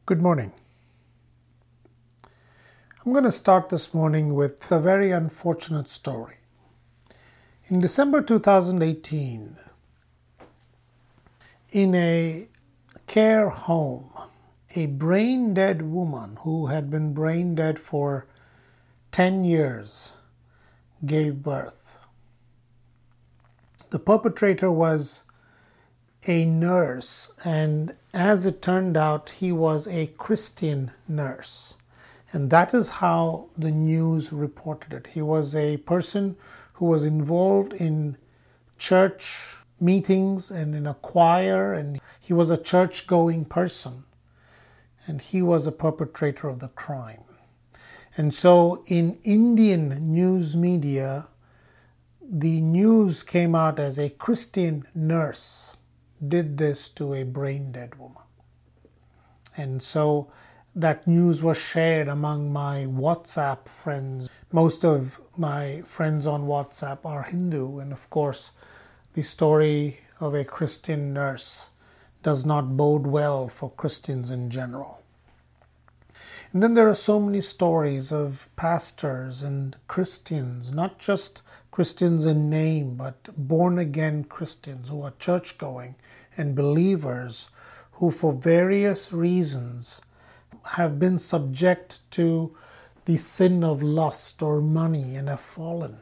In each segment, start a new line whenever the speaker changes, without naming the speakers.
Good morning. I'm going to start this morning with a very unfortunate story. In December 2018, in a care home, a brain-dead woman who had been brain dead for 10 years gave birth. The perpetrator was a nurse, and as it turned out, he was a Christian nurse. And that is how the news reported it. He was a person who was involved in church meetings and in a choir, and he was a church-going person. And he was a perpetrator of the crime. And so in Indian news media, the news came out as a Christian nurse did this to a brain-dead woman. And so that news was shared among my WhatsApp friends. Most of my friends on WhatsApp are Hindu, and of course, the story of a Christian nurse does not bode well for Christians in general. And then there are so many stories of pastors and Christians, not just Christians in name, but born-again Christians who are church-going and believers who for various reasons have been subject to the sin of lust or money and have fallen.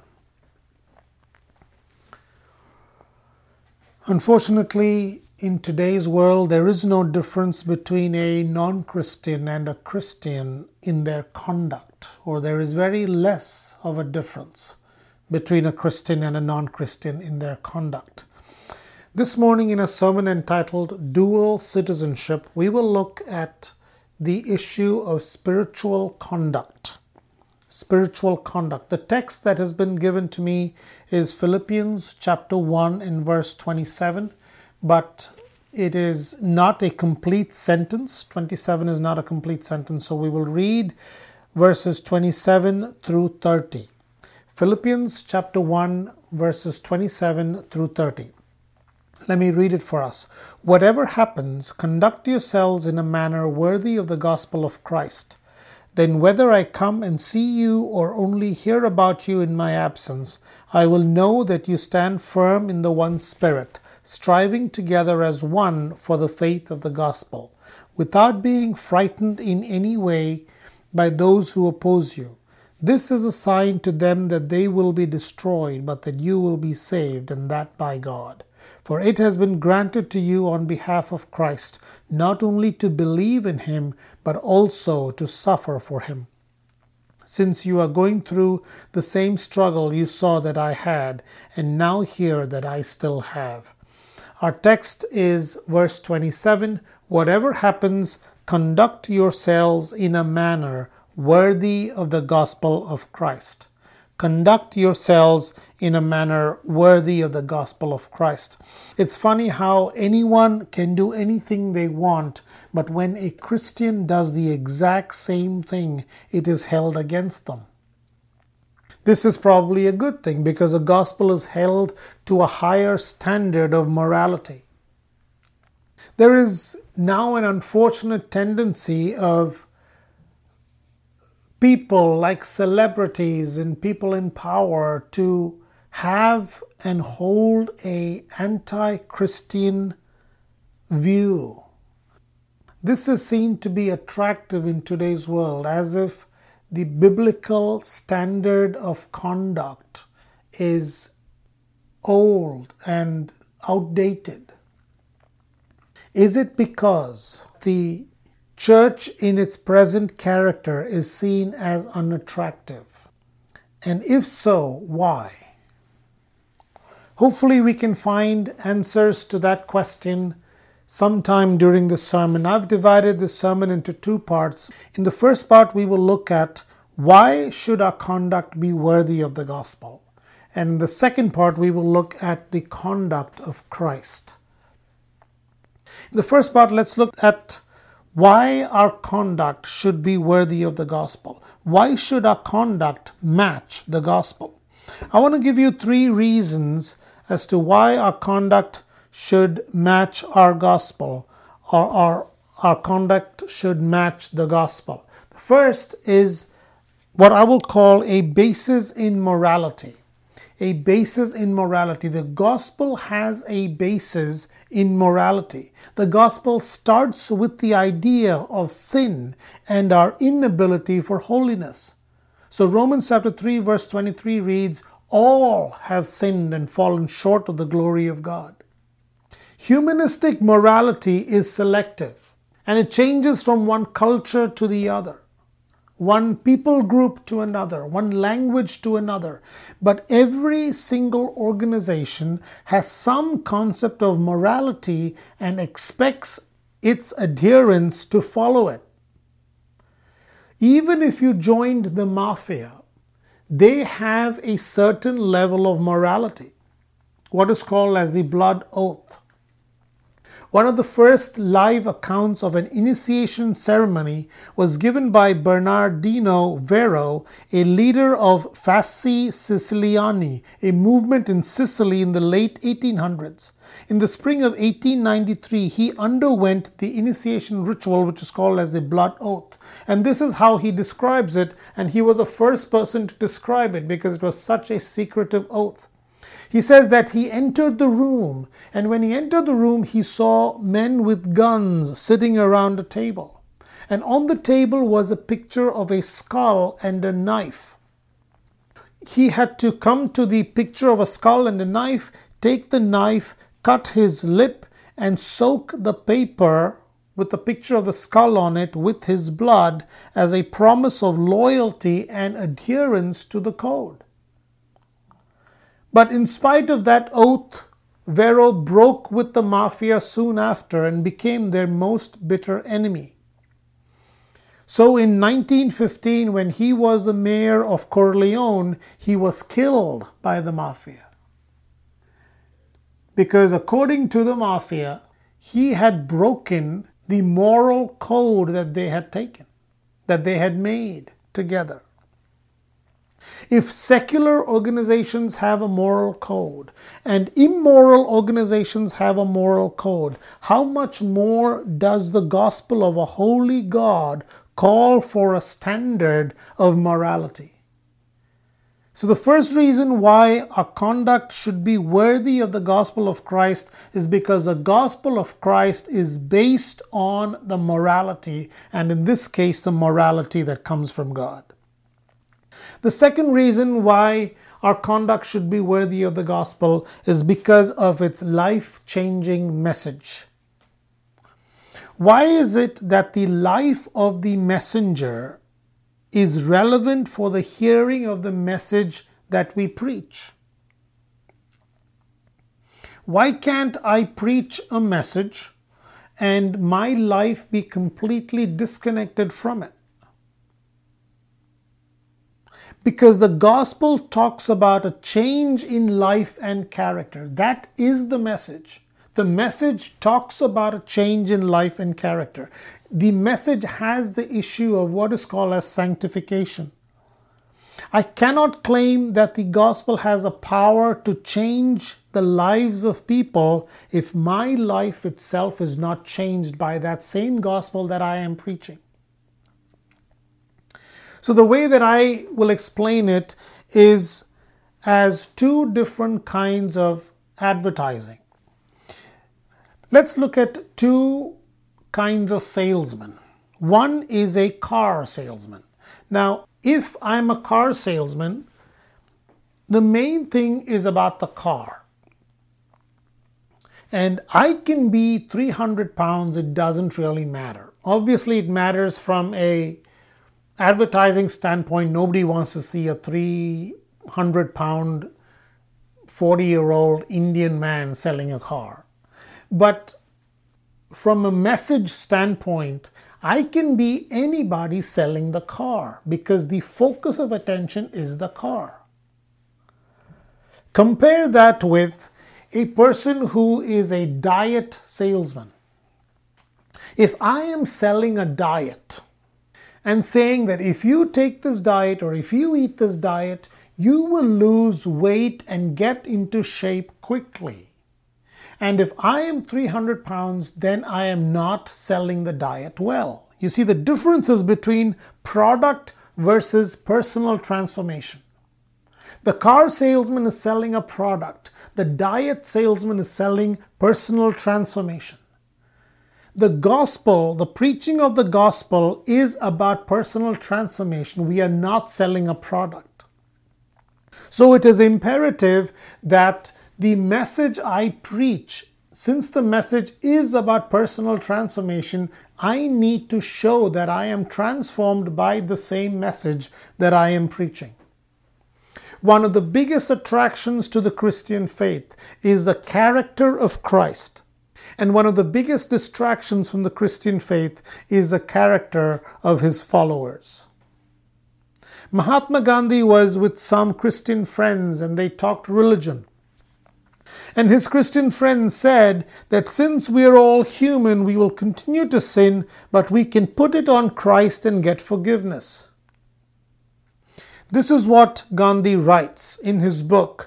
Unfortunately, in today's world, there is no difference between a non-Christian and a Christian in their conduct, or there is very less of a difference between a Christian and a non-Christian in their conduct. This morning, in a sermon entitled Dual Citizenship, we will look at the issue of spiritual conduct. Spiritual conduct. The text that has been given to me is Philippians chapter 1 and verse 27, but it is not a complete sentence. 27 is not a complete sentence, so we will read verses 27 through 30. Philippians chapter 1 verses 27 through 30. Let me read it for us. Whatever happens, conduct yourselves in a manner worthy of the gospel of Christ. Then whether I come and see you or only hear about you in my absence, I will know that you stand firm in the one Spirit, striving together as one for the faith of the gospel, without being frightened in any way by those who oppose you. This is a sign to them that they will be destroyed, but that you will be saved, and that by God. For it has been granted to you on behalf of Christ, not only to believe in him, but also to suffer for him. Since you are going through the same struggle you saw that I had, and now hear that I still have. Our text is verse 27. Whatever happens, conduct yourselves in a manner worthy of the gospel of Christ. Conduct yourselves in a manner worthy of the gospel of Christ. It's funny how anyone can do anything they want, but when a Christian does the exact same thing, it is held against them. This is probably a good thing because the gospel is held to a higher standard of morality. There is now an unfortunate tendency of people like celebrities and people in power to have and hold an anti-Christian view. This is seen to be attractive in today's world, as if the biblical standard of conduct is old and outdated. Is it because the church in its present character is seen as unattractive? And if so, why? Hopefully we can find answers to that question sometime during the sermon. I've divided the sermon into two parts. In the first part, we will look at why should our conduct be worthy of the gospel? And in the second part, we will look at the conduct of Christ. In the first part, let's look at why our conduct should be worthy of the gospel. Why should our conduct match the gospel? I want to give you 3 reasons as to why our conduct should match our gospel or our conduct should match the gospel. The first is what I will call a basis in morality. A basis in morality. The gospel has a basis in morality. The gospel starts with the idea of sin and our inability for holiness. So Romans chapter 3 verse 23 reads, "All have sinned and fallen short of the glory of God." Humanistic morality is selective, and it changes from one culture to the other, one people group to another, one language to another. But every single organization has some concept of morality and expects its adherents to follow it. Even if you joined the mafia, they have a certain level of morality, what is called as the blood oath. One of the first live accounts of an initiation ceremony was given by Bernardino Vero, a leader of Fasci Siciliani, a movement in Sicily in the late 1800s. In the spring of 1893, he underwent the initiation ritual, which is called as the blood oath. And this is how he describes it, and he was the first person to describe it because it was such a secretive oath. He says that he entered the room, and when he entered the room, he saw men with guns sitting around a table. And on the table was a picture of a skull and a knife. He had to come to the picture of a skull and a knife, take the knife, cut his lip, and soak the paper with the picture of the skull on it with his blood as a promise of loyalty and adherence to the code. But in spite of that oath, Vero broke with the mafia soon after and became their most bitter enemy. So in 1915, when he was the mayor of Corleone, he was killed by the mafia. Because according to the mafia, he had broken the moral code that they had taken, that they had made together. If secular organizations have a moral code and immoral organizations have a moral code, how much more does the gospel of a holy God call for a standard of morality? So the first reason why our conduct should be worthy of the gospel of Christ is because the gospel of Christ is based on the morality, and in this case, the morality that comes from God. The second reason why our conduct should be worthy of the gospel is because of its life-changing message. Why is it that the life of the messenger is relevant for the hearing of the message that we preach? Why can't I preach a message and my life be completely disconnected from it? Because the gospel talks about a change in life and character. That is the message. The message talks about a change in life and character. The message has the issue of what is called as sanctification. I cannot claim that the gospel has a power to change the lives of people if my life itself is not changed by that same gospel that I am preaching. So the way that I will explain it is as two different kinds of advertising. Let's look at two kinds of salesmen. One is a car salesman. Now, if I'm a car salesman, the main thing is about the car. And I can be 300 pounds, it doesn't really matter. Obviously, it matters from a advertising standpoint. Nobody wants to see a 300-pound, 40-year-old Indian man selling a car. But from a message standpoint, I can be anybody selling the car because the focus of attention is the car. Compare that with a person who is a diet salesman. If I am selling a diet and saying that if you take this diet or if you eat this diet, you will lose weight and get into shape quickly. And if I am 300 pounds, then I am not selling the diet well. You see the differences between product versus personal transformation. The car salesman is selling a product. The diet salesman is selling personal transformation. The gospel, the preaching of the gospel is about personal transformation. We are not selling a product. So it is imperative that the message I preach, since the message is about personal transformation, I need to show that I am transformed by the same message that I am preaching. One of the biggest attractions to the Christian faith is the character of Christ. And one of the biggest distractions from the Christian faith is the character of his followers. Mahatma Gandhi was with some Christian friends and they talked religion. And his Christian friends said that since we are all human, we will continue to sin, but we can put it on Christ and get forgiveness. This is what Gandhi writes in his book.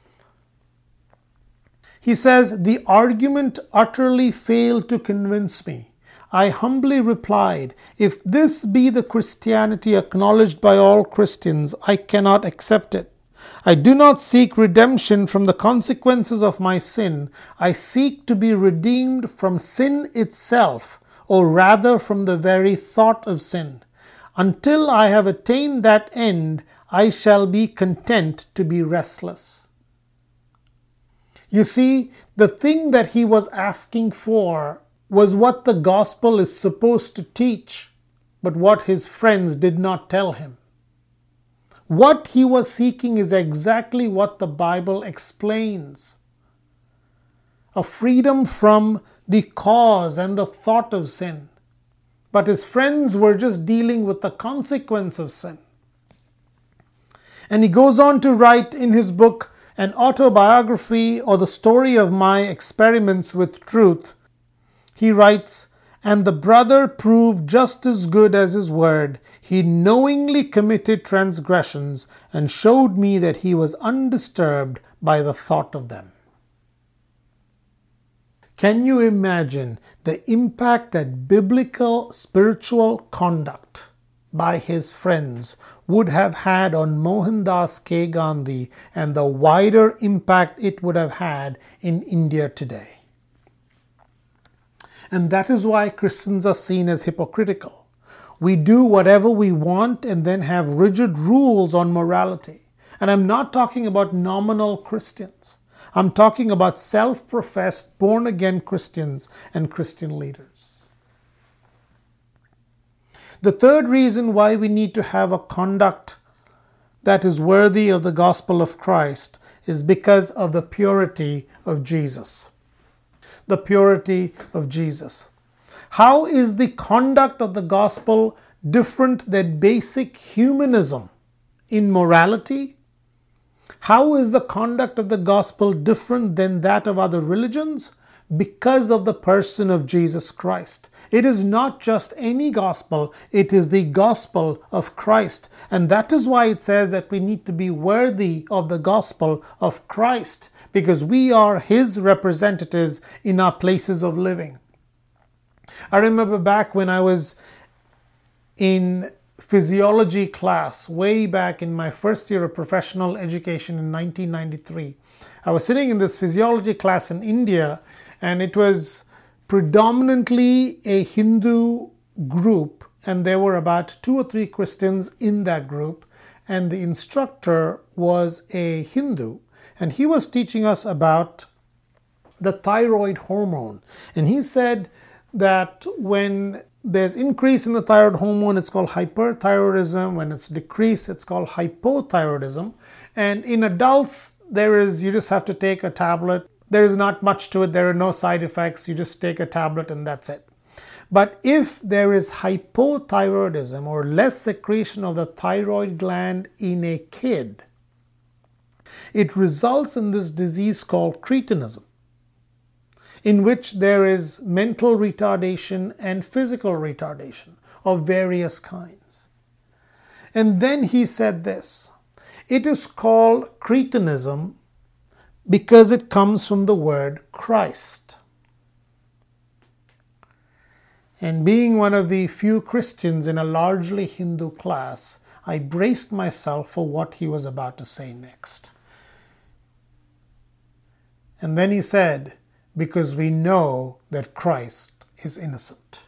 He says, "The argument utterly failed to convince me. I humbly replied, if this be the Christianity acknowledged by all Christians, I cannot accept it. I do not seek redemption from the consequences of my sin. I seek to be redeemed from sin itself, or rather from the very thought of sin. Until I have attained that end, I shall be content to be restless." You see, the thing that he was asking for was what the gospel is supposed to teach, but what his friends did not tell him. What he was seeking is exactly what the Bible explains. A freedom from the cause and the thought of sin. But his friends were just dealing with the consequence of sin. And he goes on to write in his book, An Autobiography or the Story of My Experiments with Truth. He writes, "And the brother proved just as good as his word. He knowingly committed transgressions and showed me that he was undisturbed by the thought of them." Can you imagine the impact that biblical spiritual conduct by his friends would have had on Mohandas K. Gandhi and the wider impact it would have had in India today? And that is why Christians are seen as hypocritical. We do whatever we want and then have rigid rules on morality. And I'm not talking about nominal Christians. I'm talking about self-professed, born-again Christians and Christian leaders. The third reason why we need to have a conduct that is worthy of the gospel of Christ is because of the purity of Jesus. The purity of Jesus. How is the conduct of the gospel different than basic humanism in morality? How is the conduct of the gospel different than that of other religions? Because of the person of Jesus Christ. It is not just any gospel, it is the gospel of Christ. And that is why it says that we need to be worthy of the gospel of Christ, because we are his representatives in our places of living. I remember back when I was in physiology class, way back in my first year of professional education in 1993. I was sitting in this physiology class in India, and it was predominantly a Hindu group, and there were about 2 or 3 Christians in that group, and the instructor was a Hindu, and he was teaching us about the thyroid hormone. And he said that when there's increase in the thyroid hormone, it's called hyperthyroidism. When it's decreased, it's called hypothyroidism. And in adults, you just have to take a tablet. There is not much to it. There are no side effects. You just take a tablet and that's it. But if there is hypothyroidism or less secretion of the thyroid gland in a kid, it results in this disease called cretinism, in which there is mental retardation and physical retardation of various kinds. And then he said this, it is called cretinism because it comes from the word Christ. And being one of the few Christians in a largely Hindu class, I braced myself for what he was about to say next. And then he said, because we know that Christ is innocent.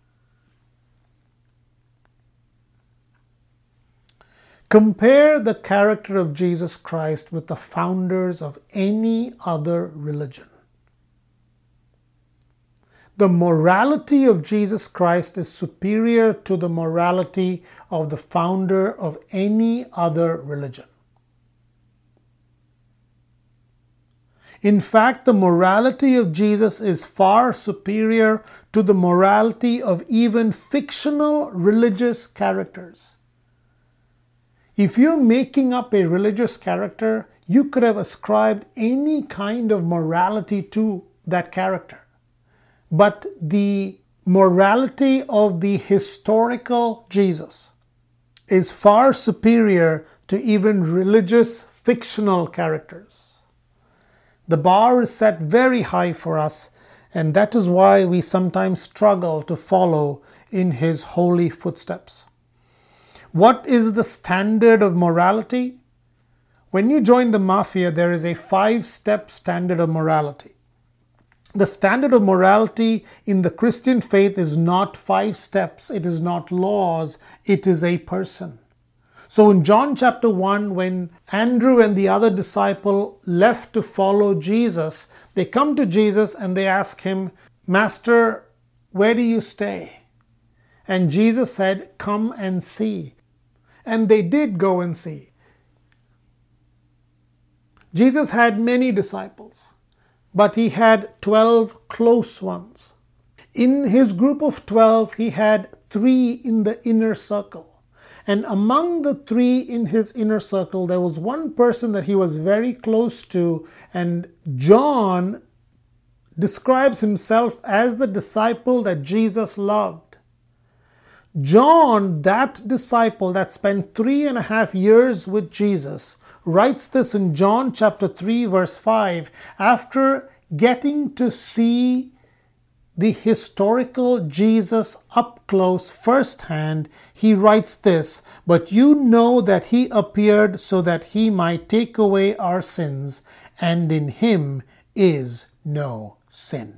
Compare the character of Jesus Christ with the founders of any other religion. The morality of Jesus Christ is superior to the morality of the founder of any other religion. In fact, the morality of Jesus is far superior to the morality of even fictional religious characters. If you're making up a religious character, you could have ascribed any kind of morality to that character. But the morality of the historical Jesus is far superior to even religious fictional characters. The bar is set very high for us, and that is why we sometimes struggle to follow in his holy footsteps. What is the standard of morality? When you join the mafia, there is a 5-step standard of morality. The standard of morality in the Christian faith is not 5 steps, it is not laws, it is a person. So in John chapter 1, when Andrew and the other disciple left to follow Jesus, they come to Jesus and they ask him, Master, where do you stay? And Jesus said, come and see. And they did go and see. Jesus had many disciples, but he had 12 close ones. In his group of 12, he had 3 in the inner circle. And among the 3 in his inner circle, there was one person that he was very close to, and John describes himself as the disciple that Jesus loved. John, that disciple that spent 3.5 years with Jesus, writes this in John chapter 3 verse 5, after getting to see the historical Jesus up close firsthand, he writes this, but you know that he appeared so that he might take away our sins, and in him is no sin.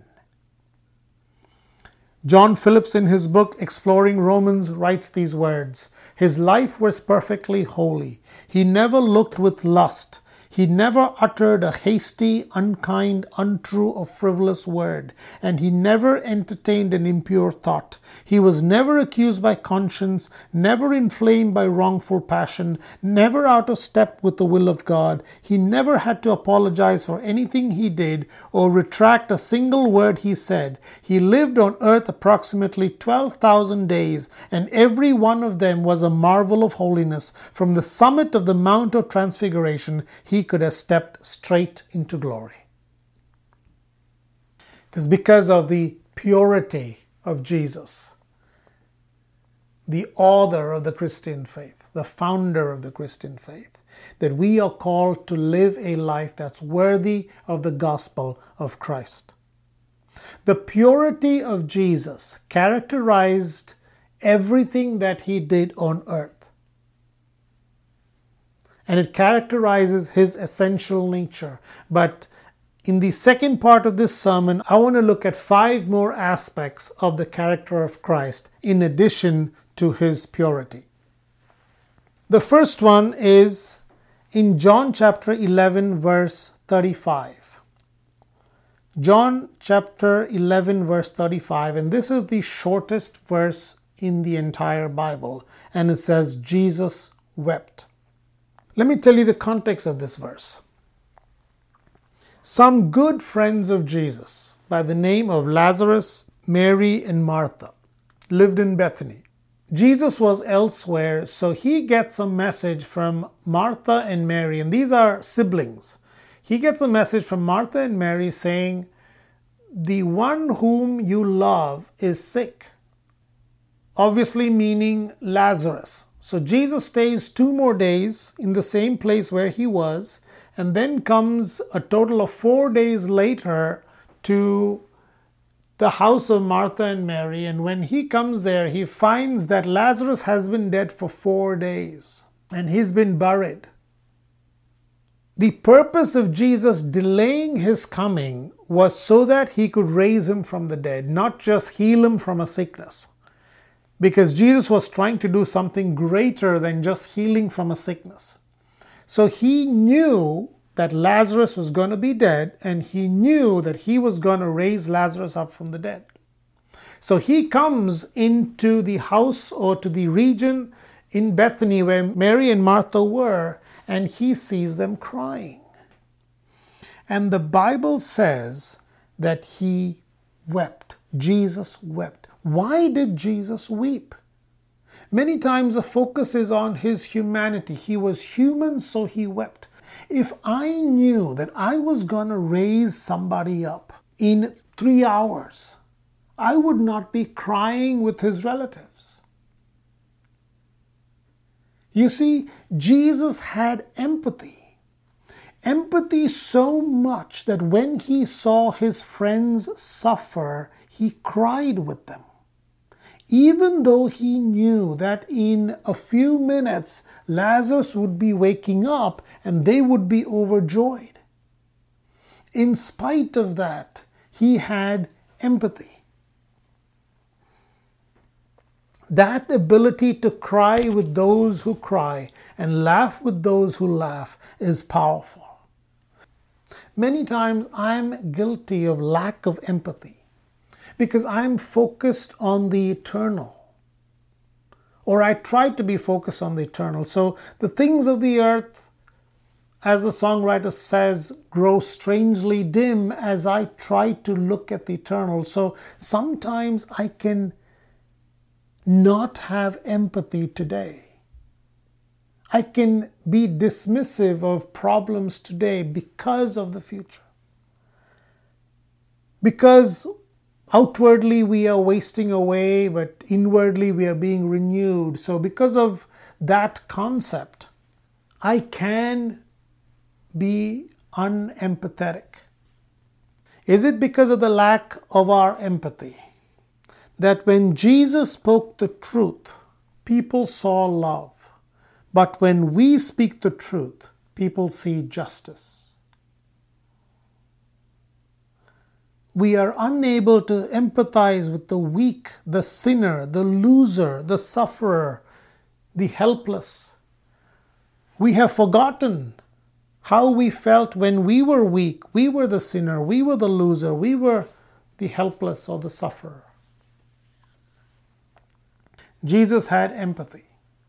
John Phillips, in his book Exploring Romans, writes these words, his life was perfectly holy. He never looked with lust. He never uttered a hasty, unkind, untrue, or frivolous word, and he never entertained an impure thought. He was never accused by conscience, never inflamed by wrongful passion, never out of step with the will of God. He never had to apologize for anything he did or retract a single word he said. He lived on earth approximately 12,000 days, and every one of them was a marvel of holiness. From the summit of the Mount of Transfiguration, he could have stepped straight into glory. It is because of the purity of Jesus, the author of the Christian faith, the founder of the Christian faith, that we are called to live a life that's worthy of the gospel of Christ. The purity of Jesus characterized everything that he did on earth. And it characterizes his essential nature. But in the second part of this sermon, I want to look at 5 more aspects of the character of Christ in addition to his purity. The first one is in John chapter 11, verse 35. John chapter 11, verse 35, and this is the shortest verse in the entire Bible, and it says, Jesus wept. Let me tell you the context of this verse. Some good friends of Jesus by the name of Lazarus, Mary, and Martha lived in Bethany. Jesus was elsewhere, so he gets a message from Martha and Mary, and these are siblings. He gets a message from Martha and Mary saying, the one whom you love is sick. Obviously meaning Lazarus. So Jesus stays 2 more days in the same place where he was, and then comes a total of 4 days later to the house of Martha and Mary. And when he comes there, he finds that Lazarus has been dead for 4 days and he's been buried. The purpose of Jesus delaying his coming was so that he could raise him from the dead, not just heal him from a sickness. Because Jesus was trying to do something greater than just healing from a sickness. So he knew that Lazarus was going to be dead, and he knew that he was going to raise Lazarus up from the dead. So he comes into the house or to the region in Bethany where Mary and Martha were, and he sees them crying. And the Bible says that he wept. Jesus wept. Why did Jesus weep? Many times the focus is on his humanity. He was human, so he wept. If I knew that I was going to raise somebody up in 3 hours, I would not be crying with his relatives. You see, Jesus had empathy. Empathy so much that when he saw his friends suffer, he cried with them. Even though he knew that in a few minutes Lazarus would be waking up and they would be overjoyed. In spite of that, he had empathy. That ability to cry with those who cry and laugh with those who laugh is powerful. Many times I'm guilty of lack of empathy because I'm focused on the eternal. Or I try to be focused on the eternal. So the things of the earth, as the songwriter says, grow strangely dim as I try to look at the eternal. So sometimes I can not have empathy today. I can be dismissive of problems today because of the future. Because outwardly we are wasting away, but inwardly we are being renewed. So because of that concept, I can be unempathetic. Is it because of the lack of our empathy that when Jesus spoke the truth, people saw love? But when we speak the truth, people see justice. We are unable to empathize with the weak, the sinner, the loser, the sufferer, the helpless. We have forgotten how we felt when we were weak. We were the sinner, we were the loser, we were the helpless or the sufferer. Jesus had empathy.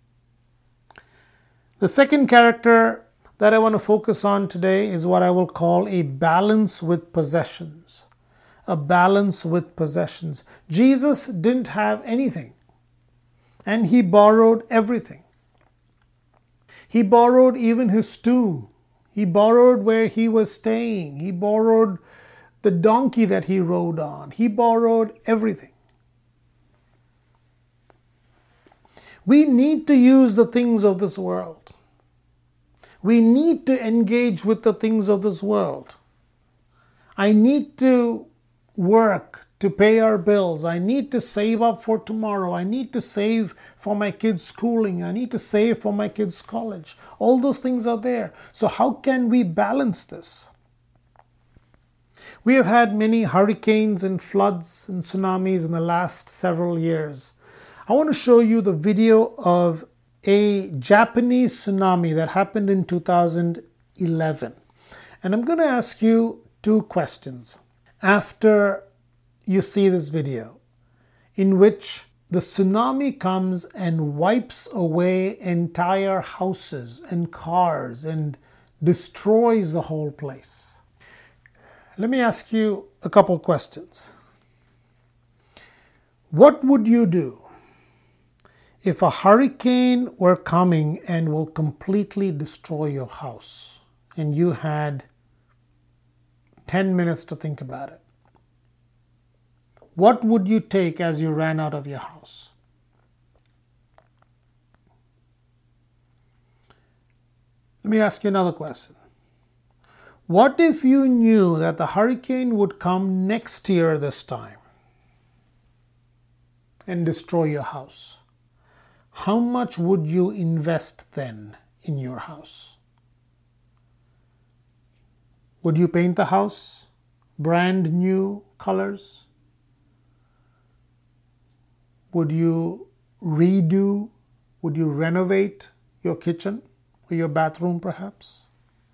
The second character that I want to focus on today is what I will call a balance with possessions. A balance with possessions. Jesus didn't have anything, and he borrowed everything. He borrowed even his tomb. He borrowed where he was staying. He borrowed the donkey that he rode on. He borrowed everything. We need to use the things of this world. We need to engage with the things of this world. I need to work to pay our bills. I need to save up for tomorrow. I need to save for my kids' schooling. I need to save for my kids' college. All those things are there. So how can we balance this? We have had many hurricanes and floods and tsunamis in the last several years. I want to show you the video of a Japanese tsunami that happened in 2011. And I'm going to ask you 2 questions after you see this video, in which the tsunami comes and wipes away entire houses and cars and destroys the whole place. Let me ask you a couple questions. What would you do if a hurricane were coming and will completely destroy your house and you had 10 minutes to think about it? What would you take as you ran out of your house? Let me ask you another question. What if you knew that the hurricane would come next year this time and destroy your house? How much would you invest then in your house? Would you paint the house brand new colors? Would you redo? Would you renovate your kitchen or your bathroom perhaps?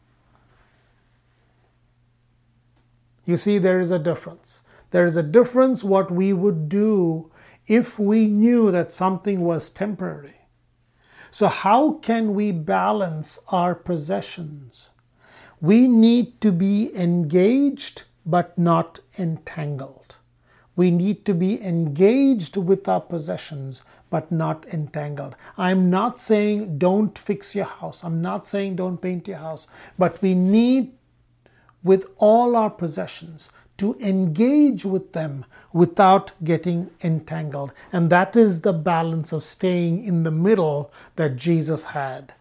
You see, there is a difference. There is a difference what we would do if we knew that something was temporary. So how can we balance our possessions? We need to be engaged but not entangled. We need to be engaged with our possessions but not entangled. I'm not saying don't fix your house. I'm not saying don't paint your house. But we need, with all our possessions, to engage with them without getting entangled. And that is the balance of staying in the middle that Jesus had.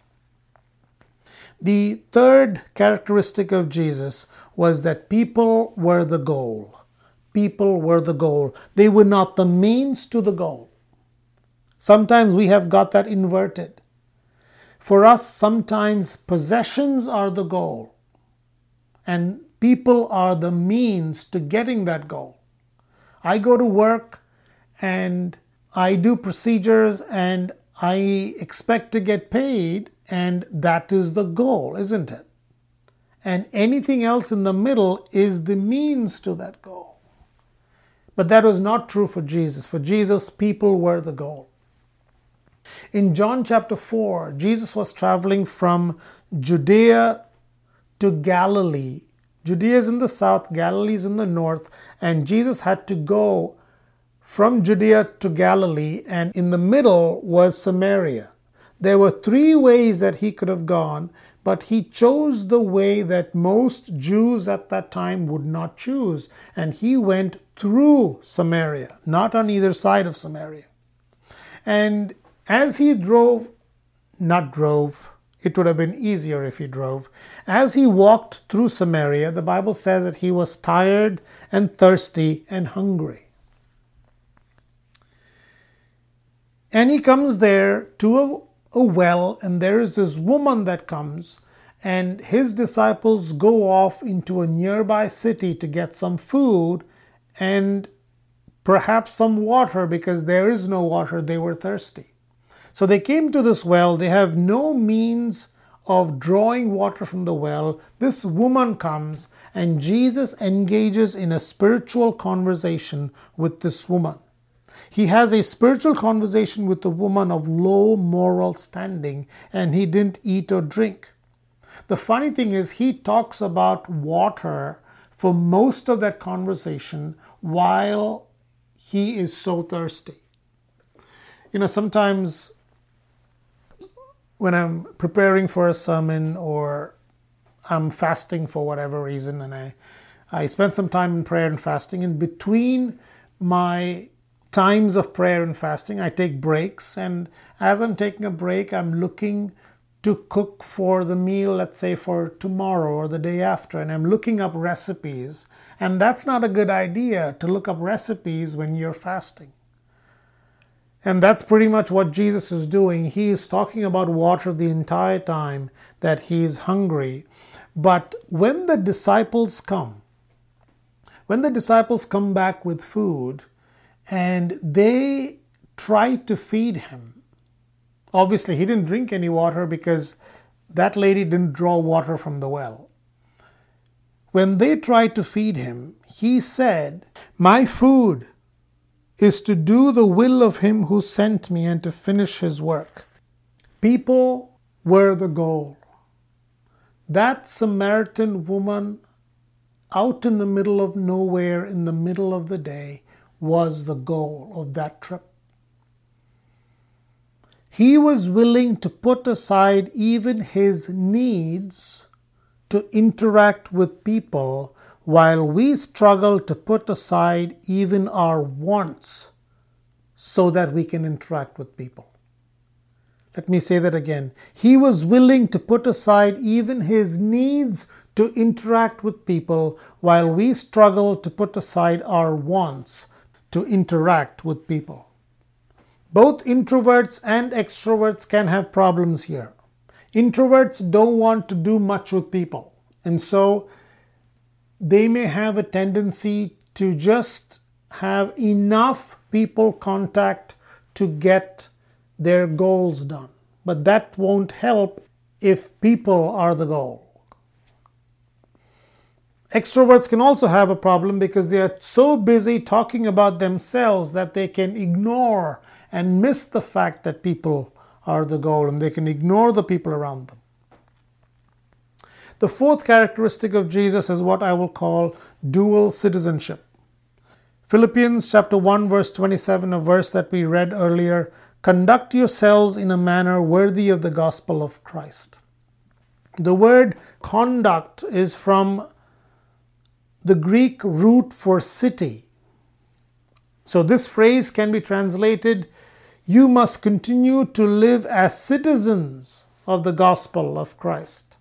The third characteristic of Jesus was that people were the goal. People were the goal. They were not the means to the goal. Sometimes we have got that inverted. For us, sometimes possessions are the goal, and people are the means to getting that goal. I go to work and I do procedures and I expect to get paid, and that is the goal, isn't it? And anything else in the middle is the means to that goal. But that was not true for Jesus. For Jesus, people were the goal. In John chapter 4, Jesus was traveling from Judea to Galilee. Judea is in the south, Galilee is in the north, and Jesus had to go from Judea to Galilee, and in the middle was Samaria. There were three ways that he could have gone, but he chose the way that most Jews at that time would not choose, and he went through Samaria, not on either side of Samaria. And as he it would have been easier if he drove. As he walked through Samaria, the Bible says that he was tired and thirsty and hungry. And he comes there to a well, and there is this woman that comes, and his disciples go off into a nearby city to get some food and perhaps some water, because there is no water. They were thirsty. So they came to this well. They have no means of drawing water from the well. This woman comes, and Jesus engages in a spiritual conversation with this woman. He has a spiritual conversation with a woman of low moral standing, and he didn't eat or drink. The funny thing is, he talks about water for most of that conversation while he is so thirsty. Sometimes when I'm preparing for a sermon or I'm fasting for whatever reason, and I spend some time in prayer and fasting, and between my times of prayer and fasting, I take breaks, and as I'm taking a break, I'm looking to cook for the meal, let's say for tomorrow or the day after, and I'm looking up recipes. And that's not a good idea to look up recipes when you're fasting. And that's pretty much what Jesus is doing. He is talking about water the entire time that he is hungry. But when the disciples come back with food and they try to feed him, obviously he didn't drink any water because that lady didn't draw water from the well. When they tried to feed him, he said, "My food is to do the will of him who sent me and to finish his work." People were the goal. That Samaritan woman out in the middle of nowhere in the middle of the day was the goal of that trip. He was willing to put aside even his needs to interact with people, while we struggle to put aside even our wants so that we can interact with people. Let me say that again. He was willing to put aside even his needs to interact with people while we struggle to put aside our wants to interact with people. Both introverts and extroverts can have problems here. Introverts don't want to do much with people, and so they may have a tendency to just have enough people contact to get their goals done. But that won't help if people are the goal. Extroverts can also have a problem because they are so busy talking about themselves that they can ignore and miss the fact that people are the goal, and they can ignore the people around them. The fourth characteristic of Jesus is what I will call dual citizenship. Philippians chapter 1 verse 27, a verse that we read earlier, conduct yourselves in a manner worthy of the gospel of Christ. The word conduct is from the Greek root for city. So this phrase can be translated, you must continue to live as citizens of the gospel of Christ.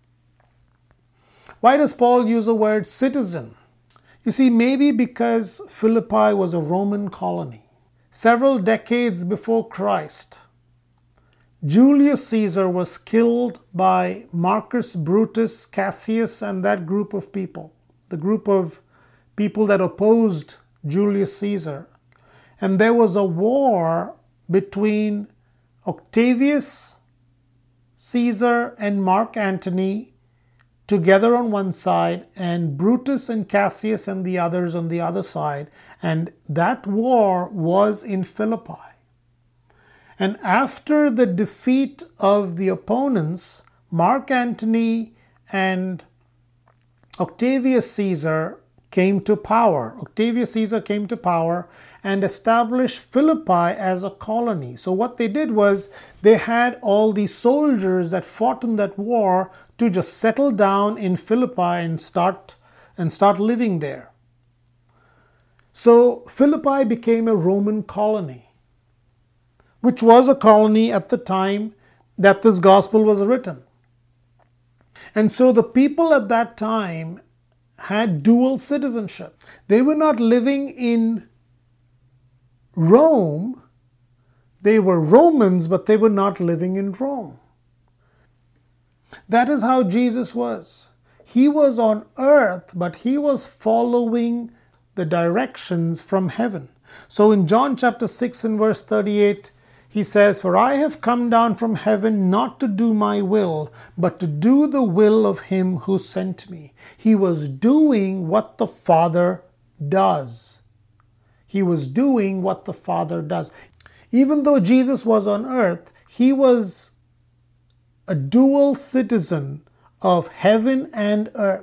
Why does Paul use the word citizen? You see, maybe because Philippi was a Roman colony. Several decades before Christ, Julius Caesar was killed by Marcus Brutus, Cassius, and that group of people, the group of people that opposed Julius Caesar. And there was a war between Octavius Caesar and Mark Antony together on one side, and Brutus and Cassius and the others on the other side. And that war was in Philippi. And after the defeat of the opponents, Mark Antony and Octavius Caesar came to power. Octavius Caesar came to power and established Philippi as a colony. So what they did was they had all these soldiers that fought in that war to just settle down in Philippi and start living there. So Philippi became a Roman colony, which was a colony at the time that this gospel was written. And so the people at that time had dual citizenship. They were not living in Rome. They were Romans, but they were not living in Rome. That is how Jesus was. He was on earth, but he was following the directions from heaven. So in John chapter 6 and verse 38, he says, "For I have come down from heaven not to do my will, but to do the will of him who sent me." He was doing what the Father does. He was doing what the Father does. Even though Jesus was on earth, he was a dual citizen of heaven and earth.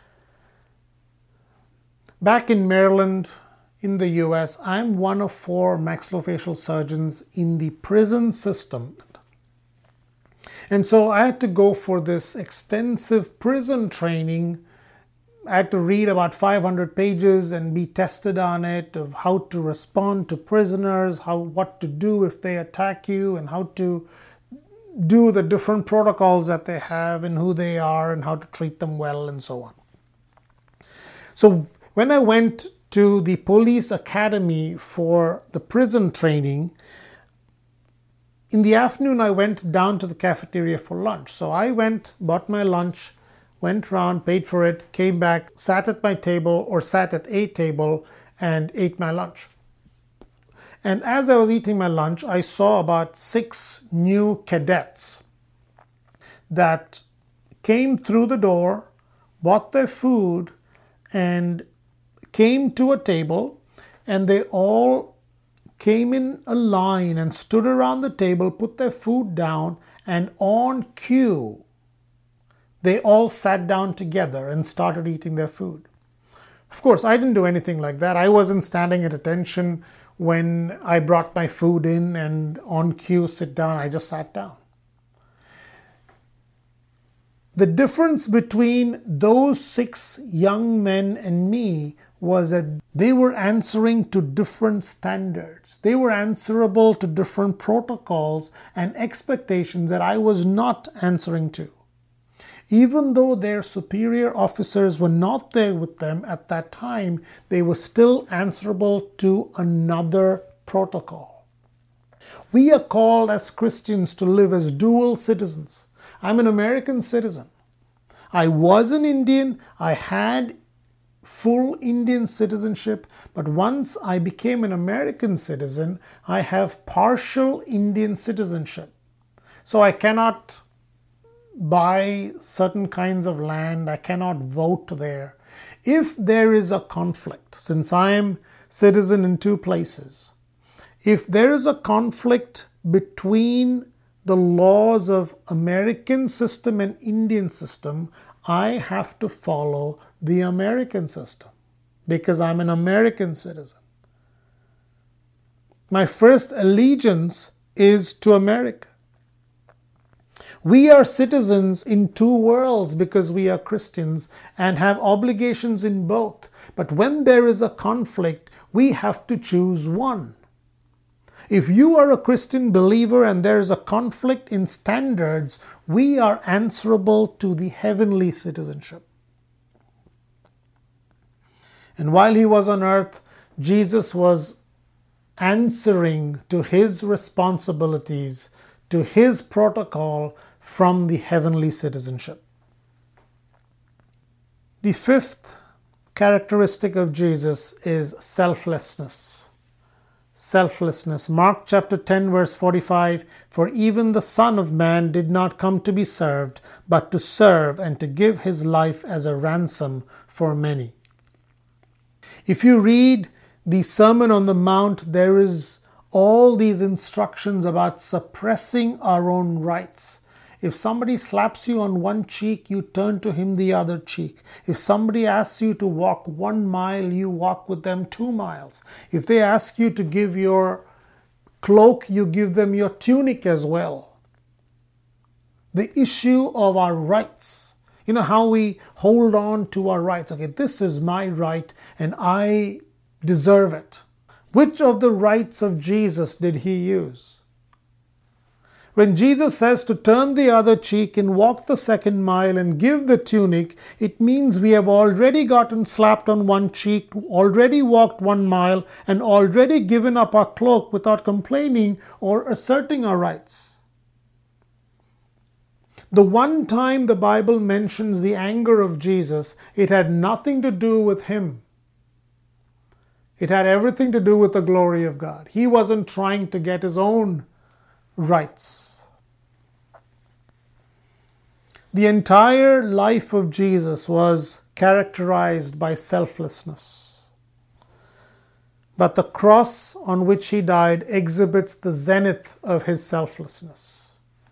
Back in Maryland, in the US, I'm one of 4 maxillofacial surgeons in the prison system. And so I had to go for this extensive prison training. I had to read about 500 pages and be tested on it, of how to respond to prisoners, what to do if they attack you, and how to do the different protocols that they have and who they are and how to treat them well and so on. So when I went to the police academy for the prison training, in the afternoon I went down to the cafeteria for lunch. So I went, bought my lunch, went around, paid for it, came back, sat at my table or sat at a table and ate my lunch. And as I was eating my lunch, I saw about 6 new cadets that came through the door, bought their food, and came to a table, and they all came in a line and stood around the table, put their food down, and on cue, they all sat down together and started eating their food. Of course, I didn't do anything like that. I wasn't standing at attention when I brought my food in and on cue sit down. I just sat down. The difference between those 6 young men and me was that they were answering to different standards. They were answerable to different protocols and expectations that I was not answering to. Even though their superior officers were not there with them at that time, they were still answerable to another protocol. We are called as Christians to live as dual citizens. I'm an American citizen. I was an Indian. I had full Indian citizenship, but once I became an American citizen, I have partial Indian citizenship. So I cannot buy certain kinds of land. I cannot vote there. If there is a conflict, since I am citizen in two places, if there is a conflict between the laws of American system and Indian system, I have to follow the American system because I'm an American citizen. My first allegiance is to America. We are citizens in two worlds because we are Christians and have obligations in both. But when there is a conflict, we have to choose one. If you are a Christian believer and there is a conflict in standards, we are answerable to the heavenly citizenship. And while he was on earth, Jesus was answering to his responsibilities, to his protocol from the heavenly citizenship. The fifth characteristic of Jesus is selflessness. Selflessness. Mark chapter 10 verse 45, "For even the Son of Man did not come to be served, but to serve and to give his life as a ransom for many." If you read the Sermon on the Mount, there is all these instructions about suppressing our own rights. If somebody slaps you on one cheek, you turn to him the other cheek. If somebody asks you to walk 1 mile, you walk with them 2 miles. If they ask you to give your cloak, you give them your tunic as well. The issue of our rights. You know how we hold on to our rights. Okay, this is my right and I deserve it. Which of the rights of Jesus did he use? When Jesus says to turn the other cheek and walk the 2nd mile and give the tunic, it means we have already gotten slapped on one cheek, already walked 1 mile, and already given up our cloak without complaining or asserting our rights. The one time the Bible mentions the anger of Jesus, it had nothing to do with him. It had everything to do with the glory of God. He wasn't trying to get his own rights. The entire life of Jesus was characterized by selflessness. But the cross on which he died exhibits the zenith of his selflessness.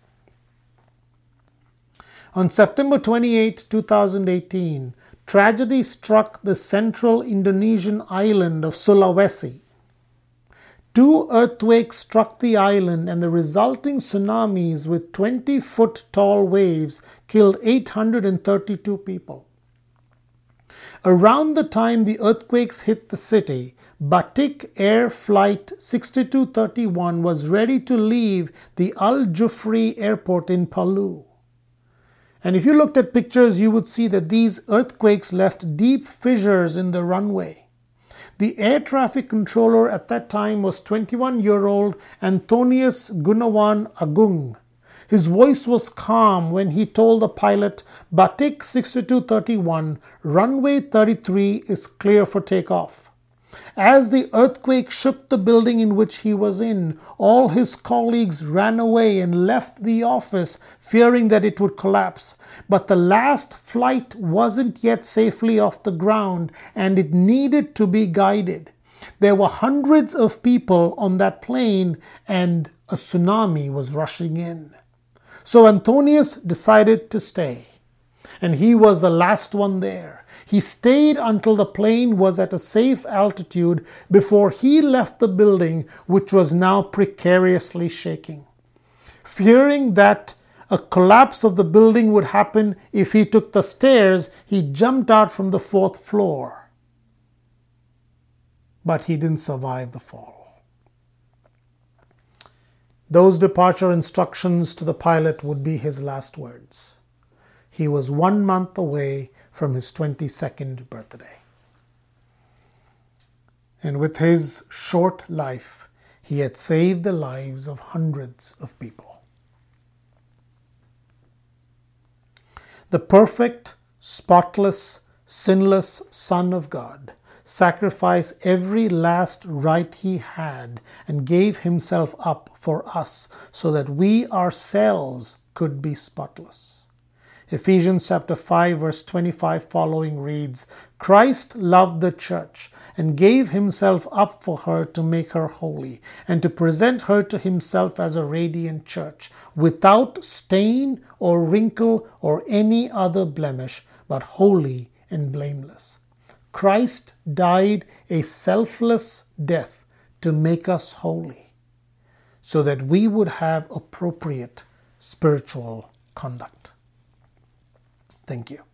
On September 28, 2018, tragedy struck the central Indonesian island of Sulawesi. 2 earthquakes struck the island and the resulting tsunamis with 20-foot tall waves killed 832 people. Around the time the earthquakes hit the city, Batik Air Flight 6231 was ready to leave the Al Jufri airport in Palu. And if you looked at pictures, you would see that these earthquakes left deep fissures in the runway. The air traffic controller at that time was 21-year-old Antonius Gunawan Agung. His voice was calm when he told the pilot, "Batik 6231, runway 33 is clear for takeoff." As the earthquake shook the building in which he was in, all his colleagues ran away and left the office, fearing that it would collapse. But the last flight wasn't yet safely off the ground, and it needed to be guided. There were hundreds of people on that plane, and a tsunami was rushing in. So Antonius decided to stay, and he was the last one there. He stayed until the plane was at a safe altitude before he left the building, which was now precariously shaking. Fearing that a collapse of the building would happen if he took the stairs, he jumped out from the 4th floor. But he didn't survive the fall. Those departure instructions to the pilot would be his last words. he was 1 month away from his 22nd birthday. And with his short life, he had saved the lives of hundreds of people. The perfect, spotless, sinless Son of God sacrificed every last right he had and gave himself up for us so that we ourselves could be spotless. Ephesians chapter 5 verse 25 following reads, Christ loved the church and gave himself up for her to make her holy and to present her to himself as a radiant church without stain or wrinkle or any other blemish, but holy and blameless. Christ died a selfless death to make us holy so that we would have appropriate spiritual conduct. Thank you.